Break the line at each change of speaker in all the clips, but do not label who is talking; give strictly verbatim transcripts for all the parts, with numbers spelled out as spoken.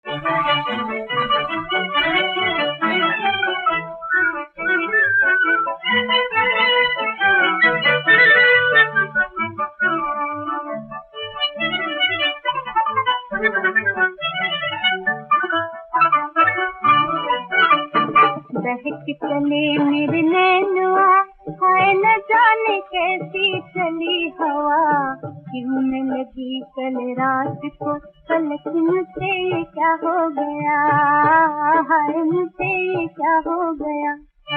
बहक चले मेरे नैनुआ, हाय न जाने कैसी चली हवा, क्यों न लगी कल रात को पलक, मुझे ये क्या हो गया, हाय मुझे ये क्या हो गया।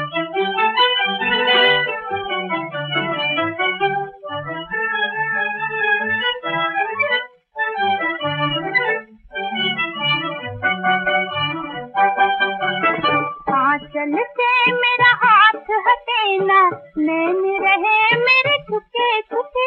आंचल से मेरा हाथ हटे ना, नैन रहे मेरे छुपे छुपे,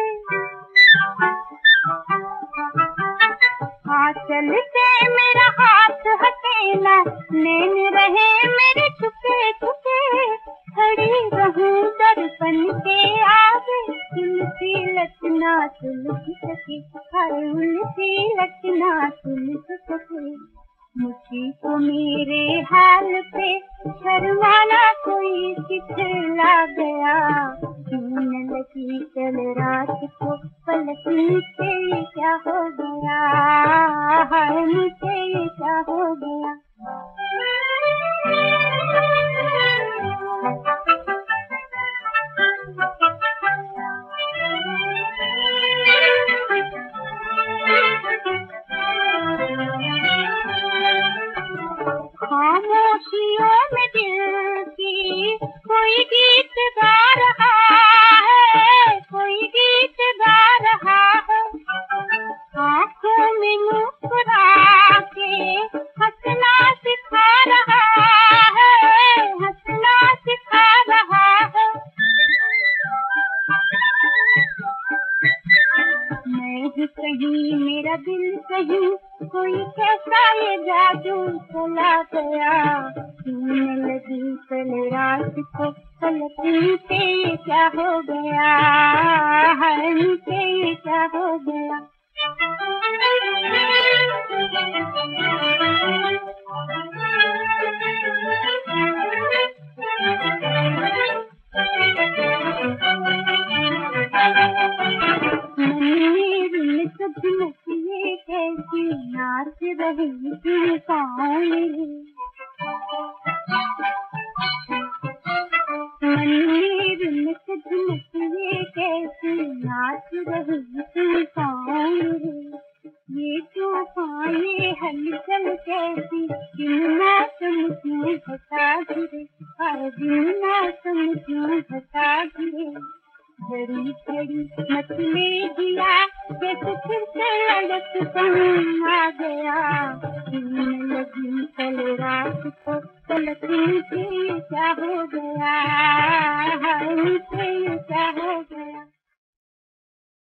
आंचल से मेरा हाथ हटे ना, नैन रहे मेरे छुपे छुपे, खड़ी रहूं दर्पण के आगे, उल्टी लटना सुलझ सके, हाय उल्टी लटना सुलझ सके। मुझी को मेरे हाल पे शर्माना कोई सिखला गया, क्यों न लगी कल रात को पलक, मुझे ये क्या हो गया, हाय मुझे ये क्या हो गया। खामोशियों में दिल की कोई गीत गा रहा है, कोई गीत गा रहा है, आँखों में मुस्कुरा के हंसना सिखा रहा है, हंसना सिखा रहा है। मैं ही कहीं मेरा दिल कहीं, कोई कैसा ये जादू चला गया, क्यों न लगी कल रात को पलक, मुझे ये क्या हो गया, हाय मुझे ये क्या हो गया। ये कैसी नाच रही थी पाँव मेरे, मंदिर में झुमक ये कैसी नाच रही थी पाँव मेरे, ये तूफान ये हलचल कैसी, दिन मौसम क्यों घटा गिरे, हर दिन मौसम क्यों घटा गिरे। घड़ी घड़ी मचले दिया जैसे फिर से लड़कपन आ गया, क्यों न लगी कल रात को पलक, मुझे क्या हो गया, हाय मुझे क्या हो गया।